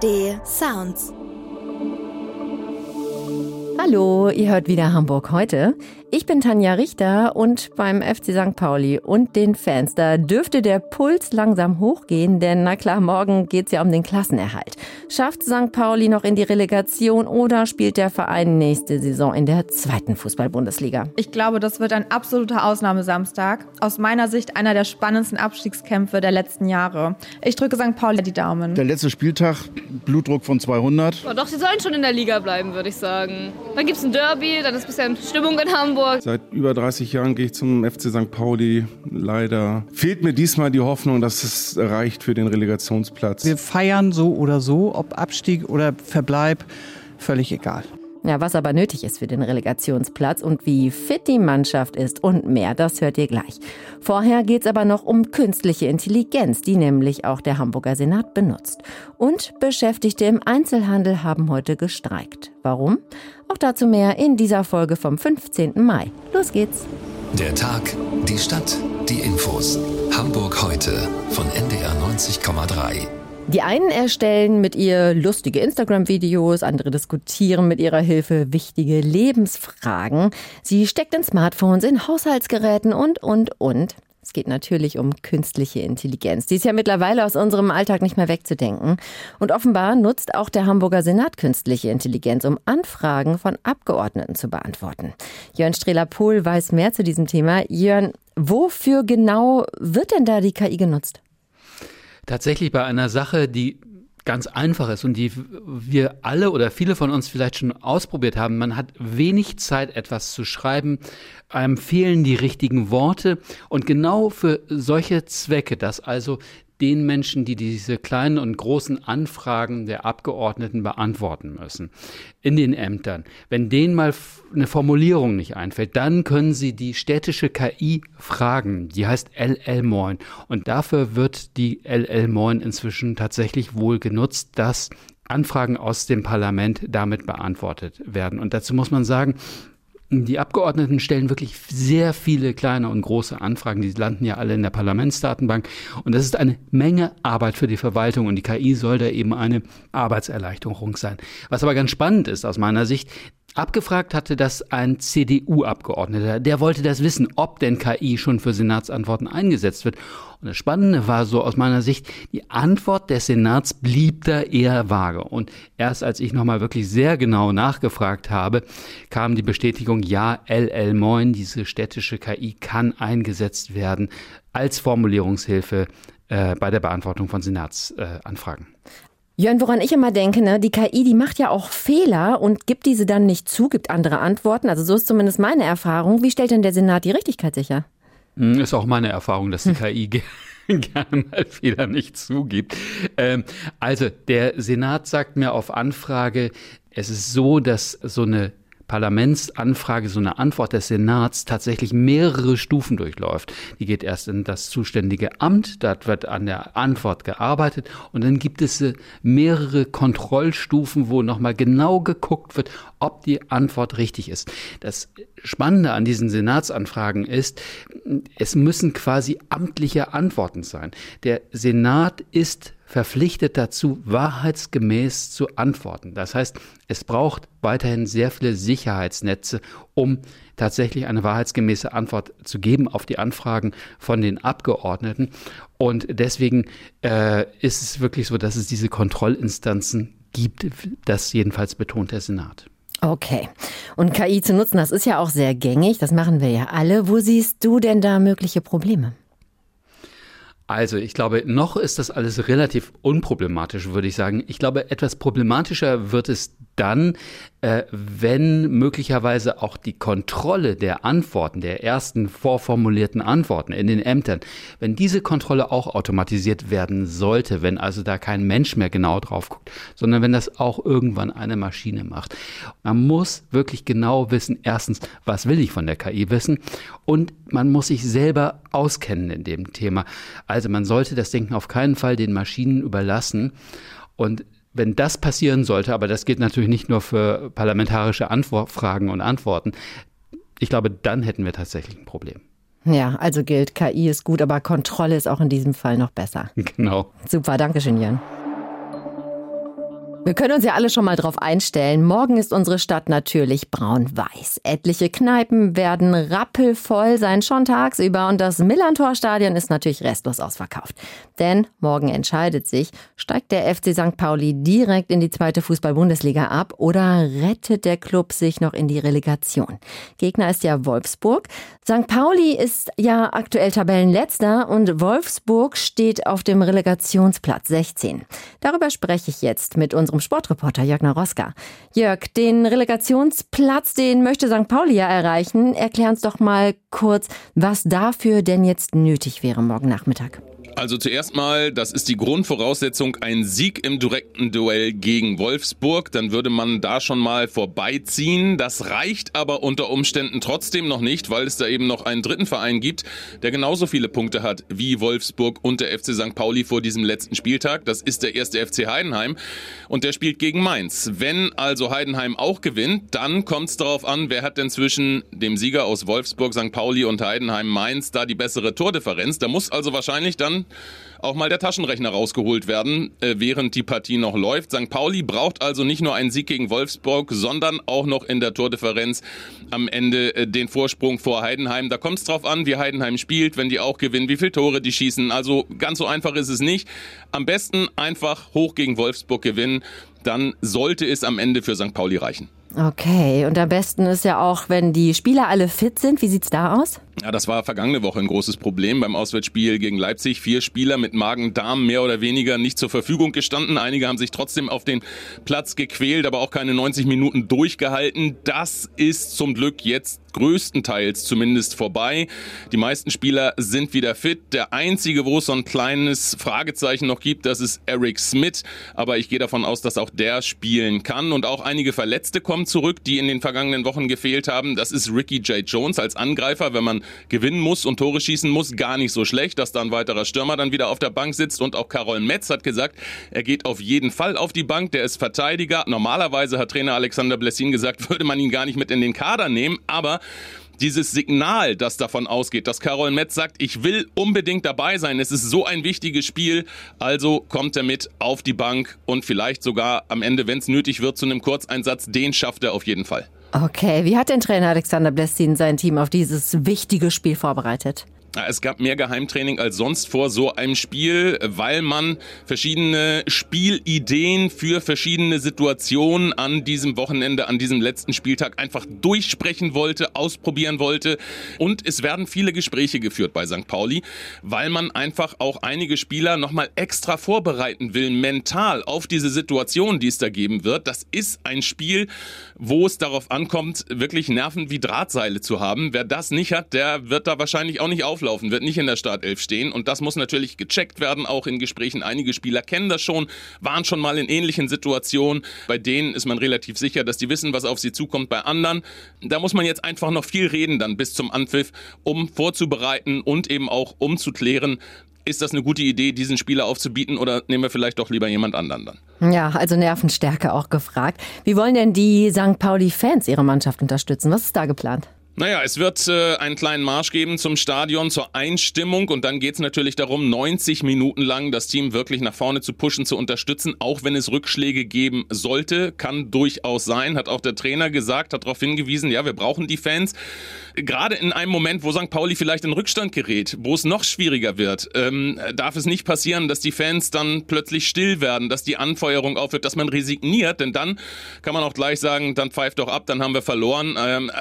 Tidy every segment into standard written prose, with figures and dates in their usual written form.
ARD Sounds. Hallo, ihr hört wieder Hamburg heute. Ich bin Tanja Richter und beim FC St. Pauli und den Fans, da dürfte der Puls langsam hochgehen, denn na klar, morgen geht's ja um den Klassenerhalt. Schafft St. Pauli noch in die Relegation oder spielt der Verein nächste Saison in der 2. Fußball-Bundesliga? Ich glaube, das wird ein absoluter Ausnahmesamstag. Aus meiner Sicht einer der spannendsten Abstiegskämpfe der letzten Jahre. Ich drücke St. Pauli die Daumen. Der letzte Spieltag, Blutdruck von 200. Oh, doch, sie sollen schon in der Liga bleiben, würde ich sagen. Dann gibt's ein Derby, dann ist ein bisschen Stimmung in Hamburg. Seit über 30 Jahren gehe ich zum FC St. Pauli. Leider fehlt mir diesmal die Hoffnung, dass es reicht für den Relegationsplatz. Wir feiern so oder so, ob Abstieg oder Verbleib, völlig egal. Ja, was aber nötig ist für den Relegationsplatz und wie fit die Mannschaft ist und mehr, das hört ihr gleich. Vorher geht's aber noch um künstliche Intelligenz, die nämlich auch der Hamburger Senat benutzt. Und Beschäftigte im Einzelhandel haben heute gestreikt. Warum? Auch dazu mehr in dieser Folge vom 15. Mai. Los geht's. Der Tag, die Stadt, die Infos. Hamburg heute von NDR 90,3. Die einen erstellen mit ihr lustige Instagram-Videos, andere diskutieren mit ihrer Hilfe wichtige Lebensfragen. Sie steckt in Smartphones, in Haushaltsgeräten und. Es geht natürlich um künstliche Intelligenz. Die ist ja mittlerweile aus unserem Alltag nicht mehr wegzudenken. Und offenbar nutzt auch der Hamburger Senat künstliche Intelligenz, um Anfragen von Abgeordneten zu beantworten. Jörn Strehler-Pohl weiß mehr zu diesem Thema. Jörn, wofür genau wird denn da die KI genutzt? Tatsächlich bei einer Sache, die ganz einfach ist und die wir alle oder viele von uns vielleicht schon ausprobiert haben. Man hat wenig Zeit, etwas zu schreiben, einem fehlen die richtigen Worte und genau für solche Zwecke, dass also den Menschen, die diese kleinen und großen Anfragen der Abgeordneten beantworten müssen, in den Ämtern, wenn denen mal eine Formulierung nicht einfällt, dann können sie die städtische KI fragen. Die heißt LL-Moin. Und dafür wird die LL-Moin inzwischen tatsächlich wohl genutzt, dass Anfragen aus dem Parlament damit beantwortet werden. Und dazu muss man sagen, die Abgeordneten stellen wirklich sehr viele kleine und große Anfragen. Die landen ja alle in der Parlamentsdatenbank. Und das ist eine Menge Arbeit für die Verwaltung. Und die KI soll da eben eine Arbeitserleichterung sein. Was aber ganz spannend ist aus meiner Sicht, abgefragt hatte das ein CDU-Abgeordneter. Der wollte das wissen, ob denn KI schon für Senatsantworten eingesetzt wird. Und das Spannende war so aus meiner Sicht, die Antwort des Senats blieb da eher vage. Und erst als ich nochmal wirklich sehr genau nachgefragt habe, kam die Bestätigung, ja, LL-Moin, diese städtische KI kann eingesetzt werden als Formulierungshilfe bei der Beantwortung von Senatsanfragen. Jörn, woran ich immer denke, die KI, die macht ja auch Fehler und gibt diese dann nicht zu, gibt andere Antworten. Also so ist zumindest meine Erfahrung. Wie stellt denn der Senat die Richtigkeit sicher? Ist auch meine Erfahrung, dass die KI gerne mal Fehler nicht zugibt. Also der Senat sagt mir auf Anfrage, es ist so, dass so eine Parlamentsanfrage, so eine Antwort des Senats tatsächlich mehrere Stufen durchläuft. Die geht erst in das zuständige Amt, dort wird an der Antwort gearbeitet und dann gibt es mehrere Kontrollstufen, wo nochmal genau geguckt wird, ob die Antwort richtig ist. Das Spannende an diesen Senatsanfragen ist, es müssen quasi amtliche Antworten sein. Der Senat ist verpflichtet dazu, wahrheitsgemäß zu antworten. Das heißt, es braucht weiterhin sehr viele Sicherheitsnetze, um tatsächlich eine wahrheitsgemäße Antwort zu geben auf die Anfragen von den Abgeordneten. Und deswegen ist es wirklich so, dass es diese Kontrollinstanzen gibt. Das jedenfalls betont der Senat. Okay. Und KI zu nutzen, das ist ja auch sehr gängig. Das machen wir ja alle. Wo siehst du denn da mögliche Probleme? Also ich glaube, noch ist das alles relativ unproblematisch, würde ich sagen. Ich glaube, etwas problematischer wird es dann, wenn möglicherweise auch die Kontrolle der Antworten, der ersten vorformulierten Antworten in den Ämtern, wenn diese Kontrolle auch automatisiert werden sollte, wenn also da kein Mensch mehr genau drauf guckt, sondern wenn das auch irgendwann eine Maschine macht. Man muss wirklich genau wissen, erstens, was will ich von der KI wissen, und man muss sich selber auskennen in dem Thema. Also man sollte das Denken auf keinen Fall den Maschinen überlassen. Und wenn das passieren sollte, aber das gilt natürlich nicht nur für parlamentarische Fragen und Antworten, ich glaube, dann hätten wir tatsächlich ein Problem. Ja, also gilt, KI ist gut, aber Kontrolle ist auch in diesem Fall noch besser. Genau. Super, danke schön, Jan. Wir können uns ja alle schon mal drauf einstellen. Morgen ist unsere Stadt natürlich braun-weiß. Etliche Kneipen werden rappelvoll sein, schon tagsüber. Und das Millerntor-Stadion ist natürlich restlos ausverkauft. Denn morgen entscheidet sich, steigt der FC St. Pauli direkt in die 2. Fußball-Bundesliga ab oder rettet der Club sich noch in die Relegation? Gegner ist ja Wolfsburg. St. Pauli ist ja aktuell Tabellenletzter und Wolfsburg steht auf dem Relegationsplatz 16. Darüber spreche ich jetzt mit unserem Sportreporter Jörg Naroska. Jörg, den Relegationsplatz, den möchte St. Pauli ja erreichen. Erklär uns doch mal kurz, was dafür denn jetzt nötig wäre morgen Nachmittag. Also zuerst mal, das ist die Grundvoraussetzung, ein Sieg im direkten Duell gegen Wolfsburg. Dann würde man da schon mal vorbeiziehen. Das reicht aber unter Umständen trotzdem noch nicht, weil es da eben noch einen dritten Verein gibt, der genauso viele Punkte hat wie Wolfsburg und der FC St. Pauli vor diesem letzten Spieltag. Das ist der 1. FC Heidenheim und der spielt gegen Mainz. Wenn also Heidenheim auch gewinnt, dann kommt es darauf an, wer hat denn zwischen dem Sieger aus Wolfsburg, St. Pauli und Heidenheim Mainz da die bessere Tordifferenz. Da muss also wahrscheinlich dann auch mal der Taschenrechner rausgeholt werden, während die Partie noch läuft. St. Pauli braucht also nicht nur einen Sieg gegen Wolfsburg, sondern auch noch in der Tordifferenz am Ende den Vorsprung vor Heidenheim. Da kommt es drauf an, wie Heidenheim spielt, wenn die auch gewinnen, wie viele Tore die schießen. Also ganz so einfach ist es nicht. Am besten einfach hoch gegen Wolfsburg gewinnen. Dann sollte es am Ende für St. Pauli reichen. Okay, und am besten ist ja auch, wenn die Spieler alle fit sind. Wie sieht's da aus? Ja, das war vergangene Woche ein großes Problem beim Auswärtsspiel gegen Leipzig. 4 Spieler mit Magen-Darm mehr oder weniger nicht zur Verfügung gestanden. Einige haben sich trotzdem auf den Platz gequält, aber auch keine 90 Minuten durchgehalten. Das ist zum Glück jetzt größtenteils zumindest vorbei. Die meisten Spieler sind wieder fit. Der einzige, wo es so ein kleines Fragezeichen noch gibt, das ist Eric Smith. Aber ich gehe davon aus, dass auch der spielen kann. Und auch einige Verletzte kommen zurück, die in den vergangenen Wochen gefehlt haben. Das ist Ricky J. Jones als Angreifer, wenn man gewinnen muss und Tore schießen muss. Gar nicht so schlecht, dass da ein weiterer Stürmer dann wieder auf der Bank sitzt. Und auch Karol Metz hat gesagt, er geht auf jeden Fall auf die Bank. Der ist Verteidiger. Normalerweise hat Trainer Alexander Blessin gesagt, würde man ihn gar nicht mit in den Kader nehmen. Aber dieses Signal, das davon ausgeht, dass Karol Metz sagt, ich will unbedingt dabei sein, es ist so ein wichtiges Spiel, also kommt er mit auf die Bank und vielleicht sogar am Ende, wenn es nötig wird, zu einem Kurzeinsatz, den schafft er auf jeden Fall. Okay, wie hat denn Trainer Alexander Blessin sein Team auf dieses wichtige Spiel vorbereitet? Es gab mehr Geheimtraining als sonst vor so einem Spiel, weil man verschiedene Spielideen für verschiedene Situationen an diesem Wochenende, an diesem letzten Spieltag einfach durchsprechen wollte, ausprobieren wollte. Und es werden viele Gespräche geführt bei St. Pauli, weil man einfach auch einige Spieler nochmal extra vorbereiten will, mental auf diese Situation, die es da geben wird. Das ist ein Spiel, wo es darauf ankommt, wirklich Nerven wie Drahtseile zu haben. Wer das nicht hat, der wird da wahrscheinlich auch nicht auflaufen, wird nicht in der Startelf stehen. Und das muss natürlich gecheckt werden, auch in Gesprächen. Einige Spieler kennen das schon, waren schon mal in ähnlichen Situationen. Bei denen ist man relativ sicher, dass die wissen, was auf sie zukommt. Bei anderen, da muss man jetzt einfach noch viel reden dann bis zum Anpfiff, um vorzubereiten und eben auch um zu klären, ist das eine gute Idee, diesen Spieler aufzubieten oder nehmen wir vielleicht doch lieber jemand anderen dann? Ja, also Nervenstärke auch gefragt. Wie wollen denn die St. Pauli-Fans ihre Mannschaft unterstützen? Was ist da geplant? Naja, es wird einen kleinen Marsch geben zum Stadion, zur Einstimmung und dann geht es natürlich darum, 90 Minuten lang das Team wirklich nach vorne zu pushen, zu unterstützen, auch wenn es Rückschläge geben sollte, kann durchaus sein, hat auch der Trainer gesagt, hat darauf hingewiesen, ja, wir brauchen die Fans. Gerade in einem Moment, wo St. Pauli vielleicht in Rückstand gerät, wo es noch schwieriger wird, darf es nicht passieren, dass die Fans dann plötzlich still werden, dass die Anfeuerung aufhört, dass man resigniert, denn dann kann man auch gleich sagen, dann pfeift doch ab, dann haben wir verloren.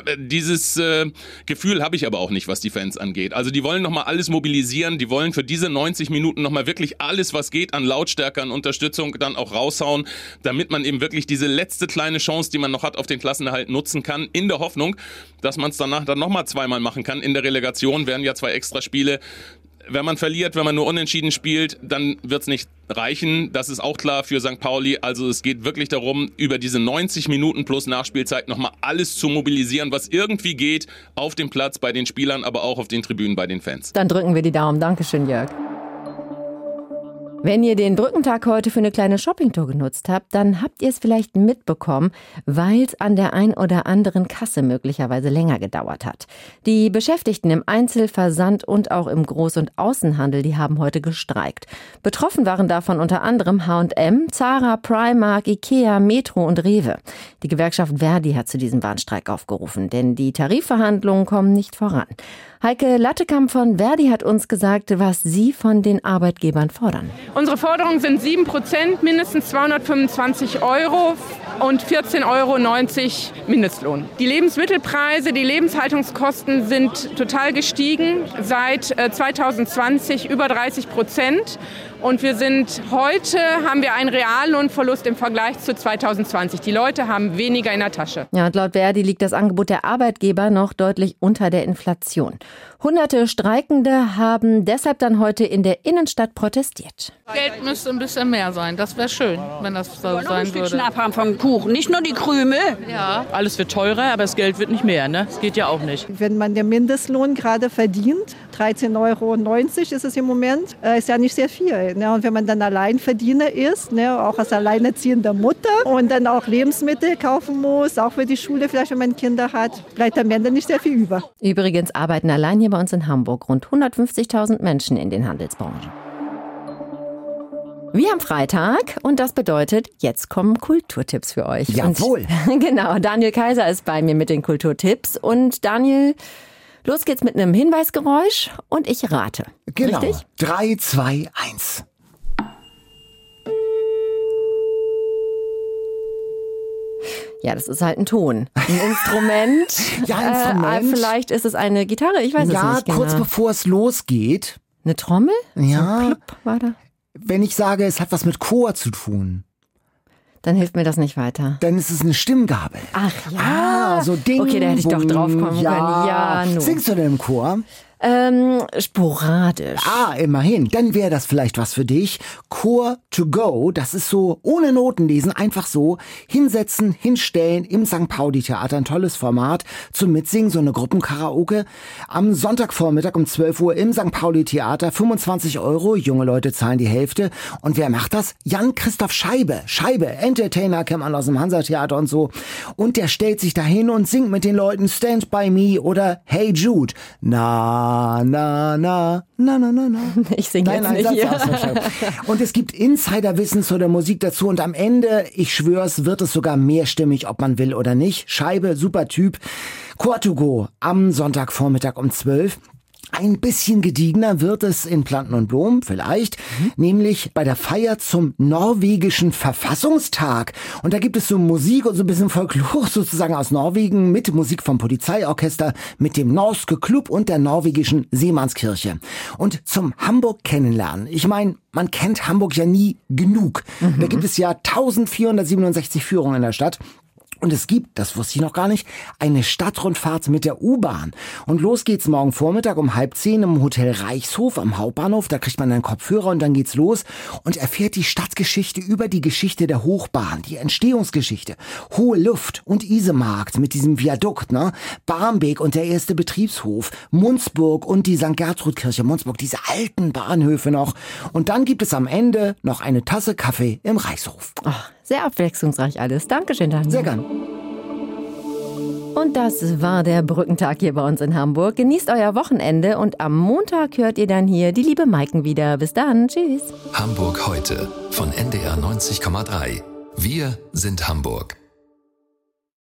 Dieses Gefühl habe ich aber auch nicht, was die Fans angeht. Also die wollen nochmal alles mobilisieren, die wollen für diese 90 Minuten nochmal wirklich alles, was geht, an Lautstärke, an Unterstützung dann auch raushauen, damit man eben wirklich diese letzte kleine Chance, die man noch hat, auf den Klassenerhalt nutzen kann, in der Hoffnung, dass man es danach dann nochmal zweimal machen kann. In der Relegation werden ja 2 Extraspiele. Wenn man verliert, wenn man nur unentschieden spielt, dann wird es nicht reichen. Das ist auch klar für St. Pauli. Also es geht wirklich darum, über diese 90 Minuten plus Nachspielzeit nochmal alles zu mobilisieren, was irgendwie geht, auf dem Platz bei den Spielern, aber auch auf den Tribünen bei den Fans. Dann drücken wir die Daumen. Dankeschön, Jörg. Wenn ihr den Brückentag heute für eine kleine Shoppingtour genutzt habt, dann habt ihr es vielleicht mitbekommen, weil es an der ein oder anderen Kasse möglicherweise länger gedauert hat. Die Beschäftigten im Einzelversand und auch im Groß- und Außenhandel, die haben heute gestreikt. Betroffen waren davon unter anderem H&M, Zara, Primark, Ikea, Metro und Rewe. Die Gewerkschaft Verdi hat zu diesem Warnstreik aufgerufen, denn die Tarifverhandlungen kommen nicht voran. Heike Lattekamp von Verdi hat uns gesagt, was sie von den Arbeitgebern fordern. Unsere Forderungen sind 7%, mindestens 225 € und 14,90 € Mindestlohn. Die Lebensmittelpreise, die Lebenshaltungskosten sind total gestiegen, seit 2020 über 30%. Und haben wir einen Reallohnverlust im Vergleich zu 2020. Die Leute haben weniger in der Tasche. Ja, und laut Verdi liegt das Angebot der Arbeitgeber noch deutlich unter der Inflation. Hunderte Streikende haben deshalb dann heute in der Innenstadt protestiert. Geld müsste ein bisschen mehr sein. Das wäre schön, wenn das so sein ein Stückchen abhaben vom Kuchen, nicht nur die Krümel. Ja. Alles wird teurer, aber das Geld wird nicht mehr. Ne? Das geht ja auch nicht. Wenn man den Mindestlohn gerade verdient, 13,90 € ist es im Moment, ist ja nicht sehr viel. Ne? Und wenn man dann Alleinverdiener ist, ne? Auch als alleinerziehende Mutter und dann auch Lebensmittel kaufen muss, auch für die Schule vielleicht, wenn man Kinder hat, bleibt am Ende nicht sehr viel über. Übrigens arbeiten allein hier bei uns in Hamburg rund 150.000 Menschen in den Handelsbranchen. Wir haben Freitag und das bedeutet, jetzt kommen Kulturtipps für euch. Jawohl. Und, genau, Daniel Kaiser ist bei mir mit den Kulturtipps. Und Daniel, los geht's mit einem Hinweisgeräusch und ich rate. Genau. Richtig? 3, 2, 1. Ja, das ist halt ein Ton. Ein Instrument. Ja, Instrument. Vielleicht ist es eine Gitarre, ich weiß es nicht genau. Ja, kurz bevor es losgeht. Eine Trommel? Ja. So plupp, war da. Wenn ich sage, es hat was mit Chor zu tun. Dann hilft mir das nicht weiter. Dann ist es eine Stimmgabel. Ach ja. So Ding, okay, da hätte ich doch drauf kommen können. Ja, nur. Singst du denn im Chor? Sporadisch. Immerhin. Dann wäre das vielleicht was für dich. Chor to go, das ist so ohne Noten lesen, einfach so hinsetzen, hinstellen im St. Pauli Theater. Ein tolles Format zum Mitsingen, so eine Gruppenkaraoke. Am Sonntagvormittag um 12 Uhr im St. Pauli Theater, 25 €. Junge Leute zahlen die Hälfte. Und wer macht das? Jan-Christoph Scheibe. Entertainer, kennt man aus dem Hansa-Theater und so. Und der stellt sich dahin und singt mit den Leuten Stand By Me oder Hey Jude. Na. Ich singe jetzt nicht hier. Und es gibt Insiderwissen zu der Musik dazu und am Ende, ich schwör's, wird es sogar mehrstimmig, ob man will oder nicht. Scheibe, super Typ. Chor to go am Sonntagvormittag um 12. Ein bisschen gediegener wird es in Planten und Blumen, vielleicht, nämlich bei der Feier zum norwegischen Verfassungstag. Und da gibt es so Musik und so ein bisschen Folklore sozusagen aus Norwegen mit Musik vom Polizeiorchester, mit dem Norske Club und der norwegischen Seemannskirche. Und zum Hamburg kennenlernen. Ich meine, man kennt Hamburg ja nie genug. Da gibt es ja 1467 Führungen in der Stadt. Und es gibt, das wusste ich noch gar nicht, eine Stadtrundfahrt mit der U-Bahn. Und los geht's morgen Vormittag um 9:30 im Hotel Reichshof am Hauptbahnhof. Da kriegt man einen Kopfhörer und dann geht's los und erfährt die Stadtgeschichte über die Geschichte der Hochbahn, die Entstehungsgeschichte. Hohe Luft und Isemarkt mit diesem Viadukt, ne? Barmbek und der erste Betriebshof, Munzburg und die St. Gertrud-Kirche Munzburg, diese alten Bahnhöfe noch. Und dann gibt es am Ende noch eine Tasse Kaffee im Reichshof. Ach, sehr abwechslungsreich alles. Dankeschön, Daniel. Sehr gern. Und das war der Brückentag hier bei uns in Hamburg. Genießt euer Wochenende und am Montag hört ihr dann hier die liebe Maiken wieder. Bis dann. Tschüss. Hamburg heute von NDR 90,3. Wir sind Hamburg.